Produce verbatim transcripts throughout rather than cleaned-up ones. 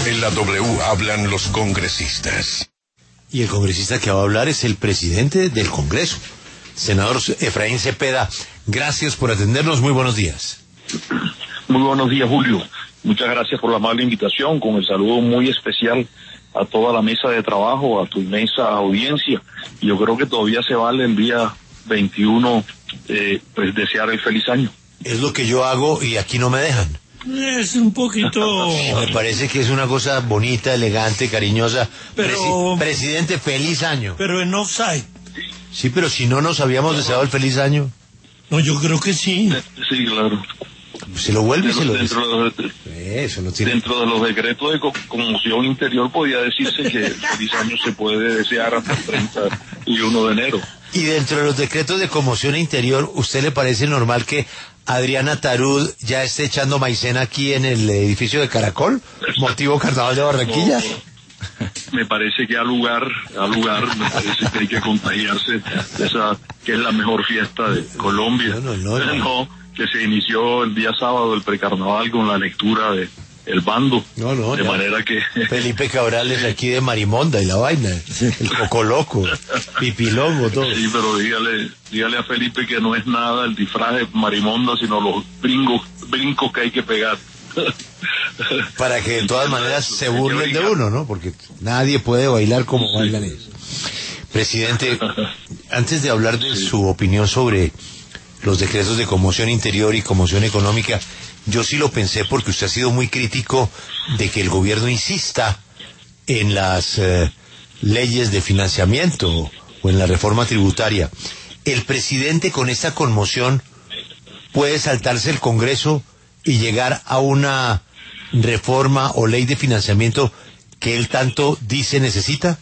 En la W hablan los congresistas. Y el congresista que va a hablar es el presidente del Congreso, senador Efraín Cepeda. Gracias por atendernos, muy buenos días. Muy buenos días, Julio. Muchas gracias por la amable invitación, con el saludo muy especial a toda la mesa de trabajo, a tu inmensa audiencia. Yo creo que todavía se vale el día veintiuno, eh, pues desear el feliz año. Es lo que yo hago y aquí no me dejan. Es un poquito... Me parece que es una cosa bonita, elegante, cariñosa. Pero... Presi- presidente, feliz año. Pero en offside. Sí, pero si no nos habíamos deseado el feliz año. No, yo creo que sí. Sí, claro. Se lo vuelve y se lo dice. Dentro de, de, Eso no tiene... dentro de los decretos de co- conmoción interior podía decirse que el feliz año se puede desear hasta el treinta y uno de enero. Y dentro de los decretos de conmoción interior, ¿usted le parece normal que Adriana Tarud ya esté echando maicena aquí en el edificio de Caracol? ¿Motivo Carnaval de Barranquilla? No, me parece que al lugar, al lugar, me parece que hay que contagiarse de esa, que es la mejor fiesta de Colombia. No, no, no, no. No, que se inició el día sábado el precarnaval con la lectura de El Bando. No, no, de ya. manera que... Felipe Cabrales aquí de Marimonda y la vaina, el Coco Loco, Pipilongo, todo. Sí, pero dígale, dígale a Felipe que no es nada el disfraz de Marimonda, sino los brincos, brincos que hay que pegar. Para que de todas maneras se burlen de uno, ¿no? Porque nadie puede bailar como Sí. bailan ellos. Presidente, antes de hablar de su opinión sobre los decretos de conmoción interior y conmoción económica, yo sí lo pensé porque usted ha sido muy crítico de que el gobierno insista en las eh, leyes de financiamiento o en la reforma tributaria. ¿El presidente con esta conmoción puede saltarse el Congreso y llegar a una reforma o ley de financiamiento que él tanto dice necesita?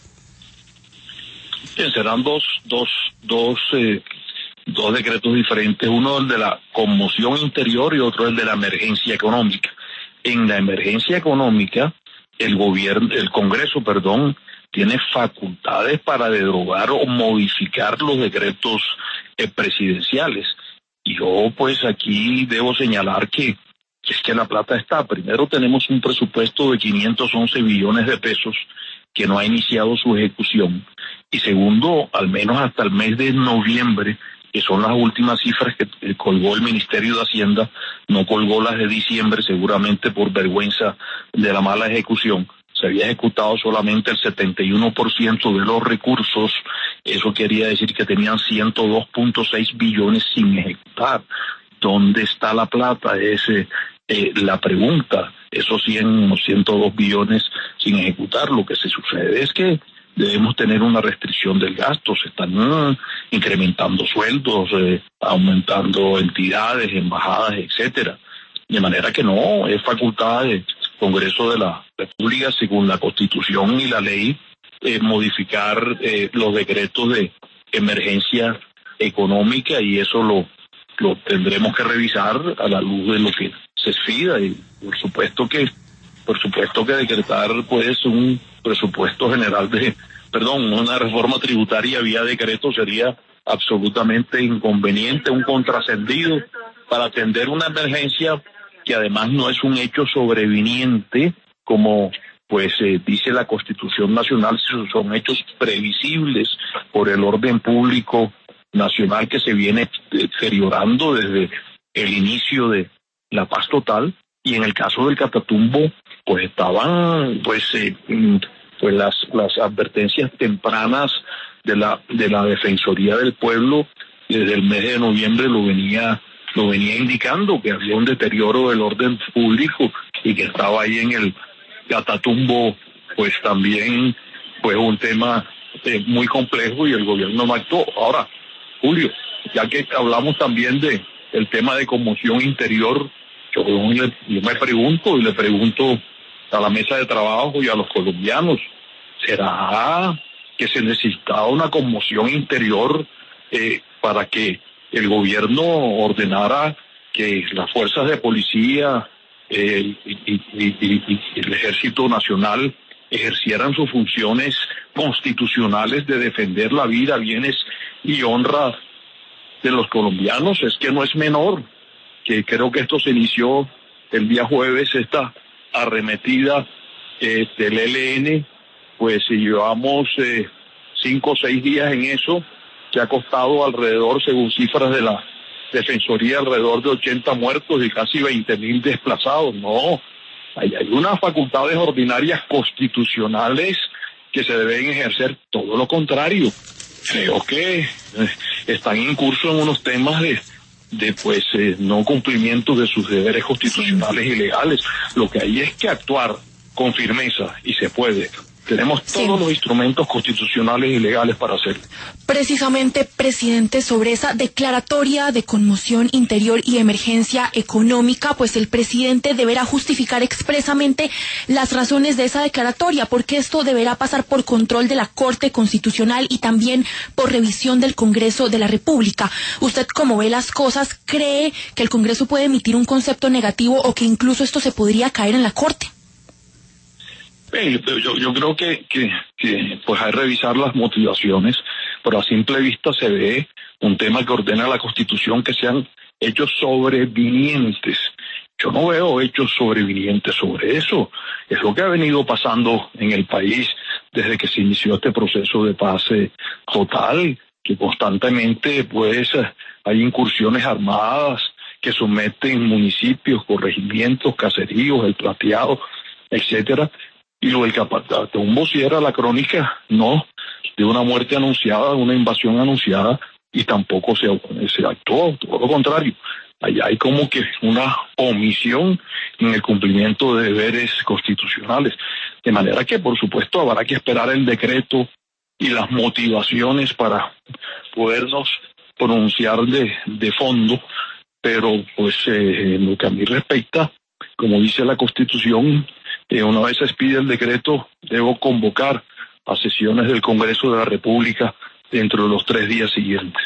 Bien, serán dos, dos, dos, eh, dos decretos diferentes, uno el de la conmoción interior y otro el de la emergencia económica. En la emergencia económica, el gobierno, el Congreso, perdón, tiene facultades para derogar o modificar los decretos eh, presidenciales. Y yo, pues, aquí debo señalar que es que la plata está. Primero tenemos un presupuesto de quinientos once billones de pesos que no ha iniciado su ejecución. Y segundo, al menos hasta el mes de noviembre, que son las últimas cifras que eh, colgó el Ministerio de Hacienda, no colgó las de diciembre, seguramente por vergüenza de la mala ejecución. Se había ejecutado solamente el setenta y uno por ciento de los recursos. Eso quería decir que tenían ciento dos punto seis billones sin ejecutar. ¿Dónde está la plata? Es eh, eh, la pregunta. Esos cien o ciento dos billones sin ejecutar. Lo que se sucede es que debemos tener una restricción del gasto. Se están uh, incrementando sueldos, eh, aumentando entidades, embajadas, etcétera. De manera que no, es facultad del Congreso de la República, según la Constitución y la ley, eh, modificar eh, los decretos de emergencia económica, y eso lo, lo tendremos que revisar a la luz de lo que se expida. Y por supuesto que, por supuesto que decretar pues un presupuesto general de, perdón, una reforma tributaria vía decreto sería absolutamente inconveniente, un contrasentido para atender una emergencia que además no es un hecho sobreviniente, como pues eh, dice la Constitución Nacional, son hechos previsibles por el orden público nacional que se viene deteriorando desde el inicio de la paz total. Y en el caso del Catatumbo, pues estaban pues eh, pues las las advertencias tempranas de la de la Defensoría del Pueblo desde el mes de noviembre lo venía lo venía indicando, que había un deterioro del orden público y que estaba ahí en el Catatumbo pues también pues un tema eh, muy complejo, y el gobierno no actuó. Ahora, Julio, ya que hablamos también de el tema de conmoción interior, yo, yo me pregunto y le pregunto a la mesa de trabajo y a los colombianos, ¿será que se necesitaba una conmoción interior eh, para que el gobierno ordenara que las fuerzas de policía eh, y, y, y, y el Ejército Nacional ejercieran sus funciones constitucionales de defender la vida, bienes y honra de los colombianos? Es que no es menor, que creo que esto se inició el día jueves, esta arremetida eh, del E L N, pues si llevamos eh, cinco o seis días en eso, que ha costado alrededor, según cifras de la Defensoría, alrededor de ochenta muertos y casi veinte mil desplazados. No, hay, hay unas facultades ordinarias constitucionales que se deben ejercer, todo lo contrario. Creo que eh, están en curso en unos temas de, de pues, eh, no cumplimiento de sus deberes constitucionales y legales. Lo que hay es que actuar con firmeza, y se puede. Tenemos todos sí. los instrumentos constitucionales y legales para hacerlo. Precisamente, presidente, sobre esa declaratoria de conmoción interior y emergencia económica, pues el presidente deberá justificar expresamente las razones de esa declaratoria, porque esto deberá pasar por control de la Corte Constitucional y también por revisión del Congreso de la República. ¿Usted cómo ve las cosas? ¿Cree que el Congreso puede emitir un concepto negativo o que incluso esto se podría caer en la Corte? Yo, yo creo que, que, que pues hay que revisar las motivaciones, pero a simple vista se ve un tema que ordena la Constitución que sean hechos sobrevinientes. Yo no veo hechos sobrevinientes sobre eso. Es lo que ha venido pasando en el país desde que se inició este proceso de paz eh, total, que constantemente pues hay incursiones armadas que someten municipios, corregimientos, caseríos, el plateado, etcétera. Y lo del Catatumbo sí era la crónica, no, de una muerte anunciada, de una invasión anunciada, y tampoco se, se actuó, todo lo contrario. Allá hay como que una omisión en el cumplimiento de deberes constitucionales. De manera que, por supuesto, habrá que esperar el decreto y las motivaciones para podernos pronunciar de, de fondo, pero pues eh, en lo que a mí respecta, como dice la Constitución, Eh, una vez se expide el decreto, debo convocar a sesiones del Congreso de la República dentro de los tres días siguientes.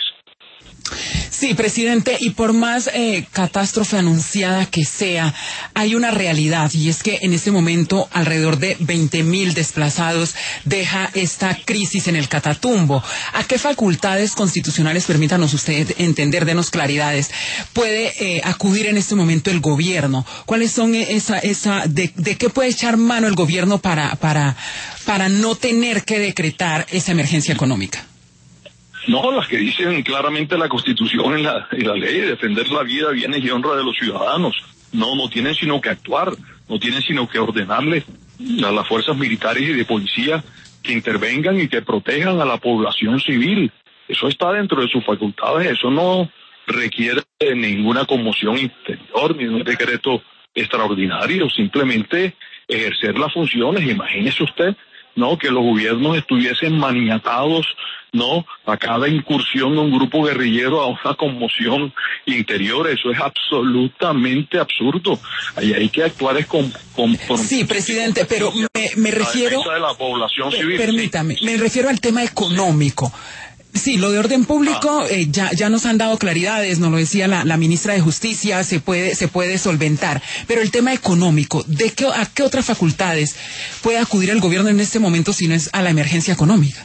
Sí, presidente, y por más eh, catástrofe anunciada que sea, hay una realidad, y es que en este momento alrededor de veinte mil desplazados deja esta crisis en el Catatumbo. ¿A qué facultades constitucionales, permítanos usted entender, denos claridades, puede eh, acudir en este momento el gobierno? ¿Cuáles son esa, esa, de, de qué puede echar mano el gobierno para, para, para no tener que decretar esa emergencia económica? No, las que dicen claramente la Constitución y la, y la ley, defender la vida, bienes y honra de los ciudadanos. No, no tienen sino que actuar, no tienen sino que ordenarle a las fuerzas militares y de policía que intervengan y que protejan a la población civil. Eso está dentro de sus facultades, eso no requiere de ninguna conmoción interior ni un decreto extraordinario, simplemente ejercer las funciones. Imagínese usted, ¿no?, que los gobiernos estuviesen maniatados, ¿no?, a cada incursión de un grupo guerrillero a una conmoción interior. Eso es absolutamente absurdo. Ahí hay que actuar es con... con, con sí, presidente, pero me, me refiero... de la población civil. Permítame, sí. Me refiero al tema económico. Sí, lo de orden público, ah. eh, ya, ya nos han dado claridades, nos lo decía la, la ministra de Justicia, se puede, se puede solventar. Pero el tema económico, ¿de qué, a qué otras facultades puede acudir el gobierno en este momento si no es a la emergencia económica?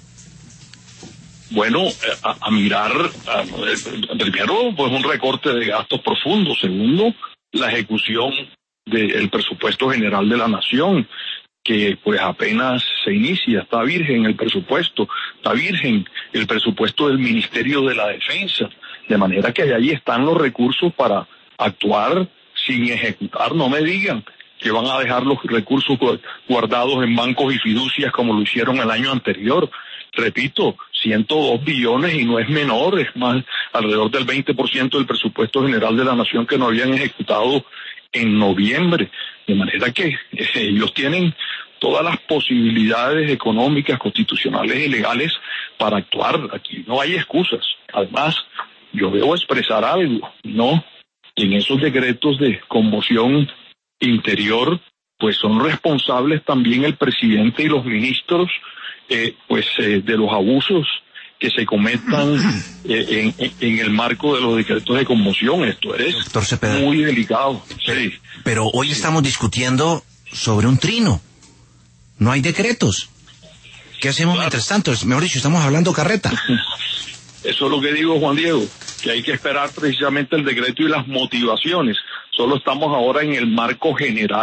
Bueno, a, a mirar, a, primero, pues un recorte de gastos profundos. Segundo, la ejecución del presupuesto general de la nación, que pues apenas se inicia, está virgen el presupuesto, está virgen el presupuesto del Ministerio de la Defensa, de manera que ahí están los recursos para actuar sin ejecutar. No me digan que van a dejar los recursos guardados en bancos y fiducias como lo hicieron el año anterior. Repito, ciento dos billones y no es menor, es más, alrededor del veinte por ciento del presupuesto general de la nación que no habían ejecutado en noviembre. De manera que eh, ellos tienen todas las posibilidades económicas, constitucionales y legales para actuar. Aquí no hay excusas. Además, yo debo expresar algo, ¿no? En esos decretos de conmoción interior, pues son responsables también el presidente y los ministros, eh, pues eh, de los abusos que se cometan eh, en, en el marco de los decretos de conmoción. Esto es Doctor Cepeda, muy delicado. Pero, sí. pero hoy sí. Estamos discutiendo sobre un trino. No hay decretos. ¿Qué hacemos claro. mientras tanto? Mejor dicho, estamos hablando carreta. Eso es lo que digo, Juan Diego, que hay que esperar precisamente el decreto y las motivaciones. Solo estamos ahora en el marco general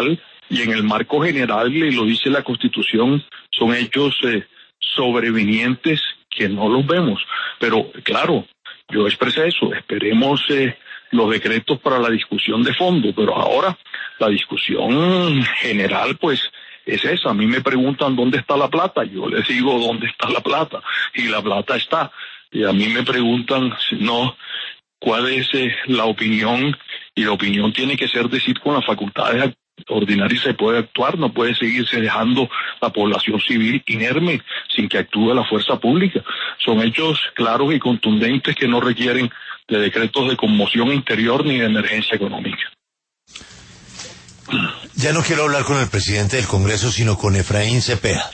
y en el marco general, y lo dice la Constitución, son hechos eh, sobrevinientes que no los vemos. Pero claro, yo expresé eso, esperemos eh, los decretos para la discusión de fondo, pero ahora la discusión general pues es esa. A mí me preguntan dónde está la plata, yo les digo dónde está la plata, y la plata está. Y a mí me preguntan, no, cuál es eh, la opinión, y la opinión tiene que ser decir con las facultades ordinarias se puede actuar, no puede seguirse dejando la población civil inerme sin que actúe la fuerza pública. Son hechos claros y contundentes que no requieren de decretos de conmoción interior ni de emergencia económica. Ya no quiero hablar con el presidente del Congreso, sino con Efraín Cepeda.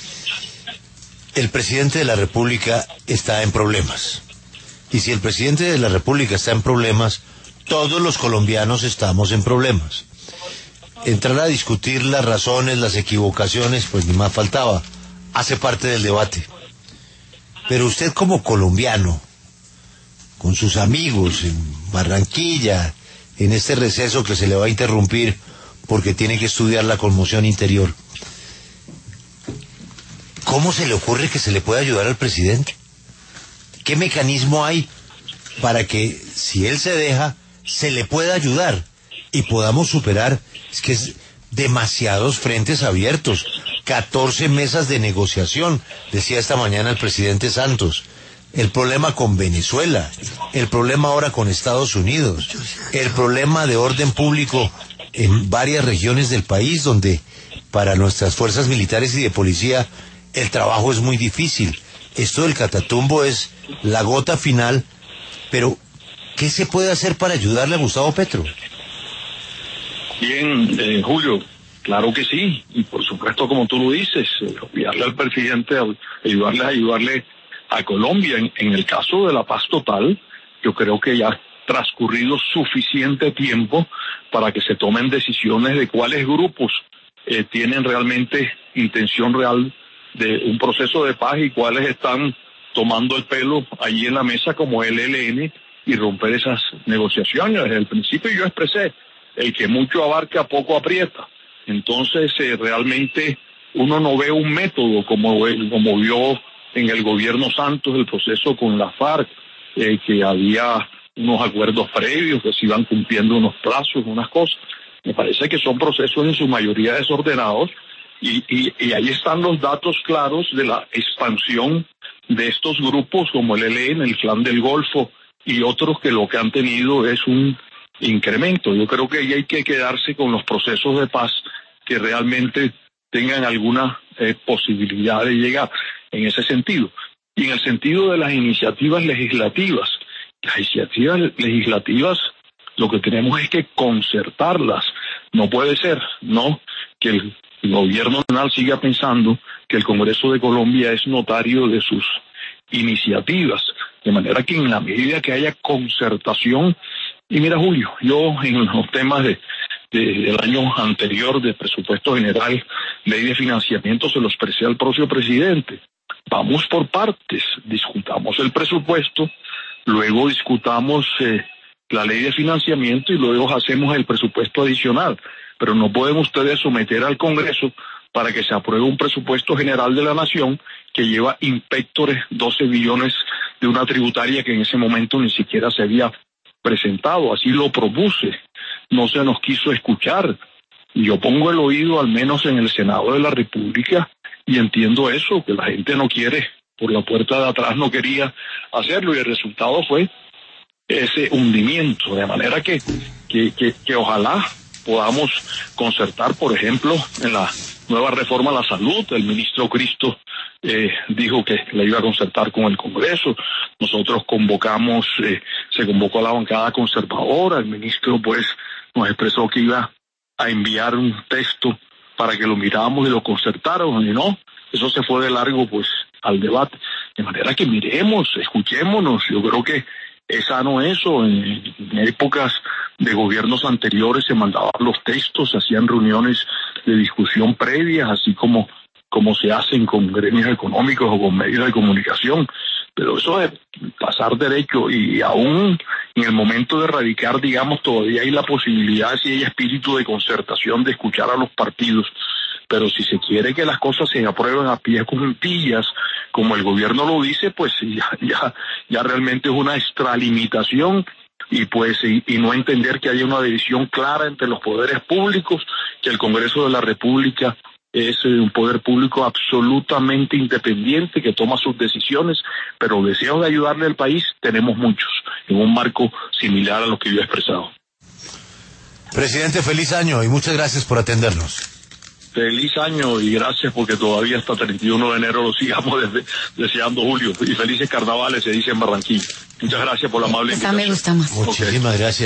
El presidente de la República está en problemas. Y si el presidente de la República está en problemas, todos los colombianos estamos en problemas. Entrar a discutir las razones, las equivocaciones, pues ni más faltaba. Hace parte del debate. Pero usted como colombiano, con sus amigos en Barranquilla, en este receso que se le va a interrumpir porque tiene que estudiar la conmoción interior, ¿cómo se le ocurre que se le pueda ayudar al presidente? ¿Qué mecanismo hay para que, si él se deja, se le pueda ayudar y podamos superar? Es que es demasiados frentes abiertos, catorce mesas de negociación, decía esta mañana el presidente Santos. El problema con Venezuela, el problema ahora con Estados Unidos, el problema de orden público en varias regiones del país donde para nuestras fuerzas militares y de policía el trabajo es muy difícil. Esto del Catatumbo es la gota final, pero ¿qué se puede hacer para ayudarle a Gustavo Petro? Bien, eh, Julio, claro que sí, y por supuesto, como tú lo dices, eh, ayudarle al presidente, ayudarle a ayudarle a Colombia. En, en el caso de la paz total, yo creo que ya ha transcurrido suficiente tiempo para que se tomen decisiones de cuáles grupos eh, tienen realmente intención real de un proceso de paz y cuáles están tomando el pelo allí en la mesa como el E L N y romper esas negociaciones. Desde el principio yo expresé, el que mucho abarca poco aprieta. Entonces eh, realmente uno no ve un método como, como vio en el gobierno Santos el proceso con la FARC, eh, que había unos acuerdos previos que se iban cumpliendo unos plazos, unas cosas. Me parece que son procesos en su mayoría desordenados y, y, y ahí están los datos claros de la expansión de estos grupos como el E L N, el Clan del Golfo y otros que lo que han tenido es un incremento. Yo creo que ahí hay que quedarse con los procesos de paz que realmente tengan alguna eh, posibilidad de llegar en ese sentido. Y en el sentido de las iniciativas legislativas, las iniciativas legislativas lo que tenemos es que concertarlas. No puede ser, ¿no?, que el gobierno nacional siga pensando que el Congreso de Colombia es notario de sus iniciativas, de manera que en la medida que haya concertación. Y mira, Julio, yo en los temas de, de del año anterior de presupuesto general, ley de financiamiento, se lo expresé al propio presidente. Vamos por partes, discutamos el presupuesto, luego discutamos eh, la ley de financiamiento y luego hacemos el presupuesto adicional. Pero no pueden ustedes someter al Congreso para que se apruebe un presupuesto general de la Nación que lleva inspectores doce billones de una tributaria que en ese momento ni siquiera se había presentado. Así lo propuse, no se nos quiso escuchar. Y yo pongo el oído al menos en el Senado de la República y entiendo eso, que la gente no quiere, por la puerta de atrás no quería hacerlo y el resultado fue ese hundimiento. De manera que, que, que, que ojalá podamos concertar, por ejemplo, en la nueva reforma a la salud. El ministro Cristo eh, dijo que la iba a concertar con el Congreso. Nosotros convocamos, eh, se convocó a la bancada conservadora. El ministro pues nos expresó que iba a enviar un texto para que lo miráramos y lo concertáramos, y no, eso se fue de largo pues al debate. De manera que miremos, escuchémonos. Yo creo que es sano eso. En, en épocas de gobiernos anteriores se mandaban los textos, se hacían reuniones de discusión previas, así como, como se hacen con gremios económicos o con medios de comunicación. pero eso es pasar derecho, y aún en el momento de radicar, digamos, todavía hay la posibilidad, si hay espíritu de concertación, de escuchar a los partidos. Pero si se quiere que las cosas se aprueben a pies juntillas, como el gobierno lo dice, pues ya, ya, ya realmente es una extralimitación, y pues y, y no entender que haya una división clara entre los poderes públicos, que el Congreso de la República es eh, un poder público absolutamente independiente que toma sus decisiones, pero deseos de ayudarle al país tenemos muchos, en un marco similar a lo que yo he expresado. Presidente, feliz año y muchas gracias por atendernos. Feliz año y gracias, porque todavía hasta treinta y uno de enero lo sigamos desde, deseando, Julio, y felices carnavales, se dice en Barranquilla. Muchas gracias por la amable Esa invitación. me gusta más. Muchísimas Okay. gracias.